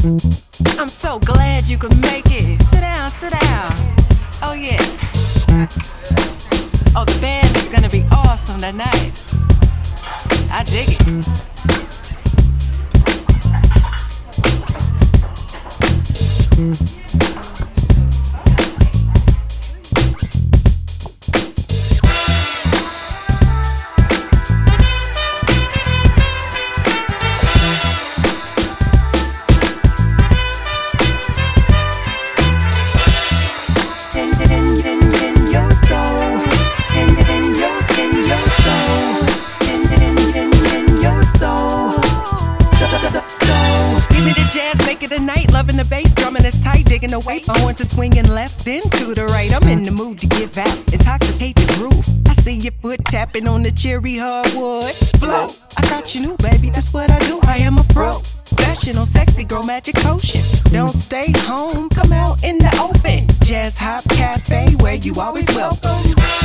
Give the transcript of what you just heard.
I'm so glad you could make it. Sit down, sit down. Oh yeah. Oh, the band is gonna be awesome tonight. I dig it. Tonight, loving the bass, drumming is tight, digging the weight. I want to swinging left, then to the right. I'm in the mood to give out, intoxicate the groove. I see your foot tapping on the cherry hardwood flow. I thought you knew, baby, that's what I do. I am a pro, professional, sexy girl, magic potion. Don't stay home, come out in the open. Jazz Hop Cafe, where you always welcome.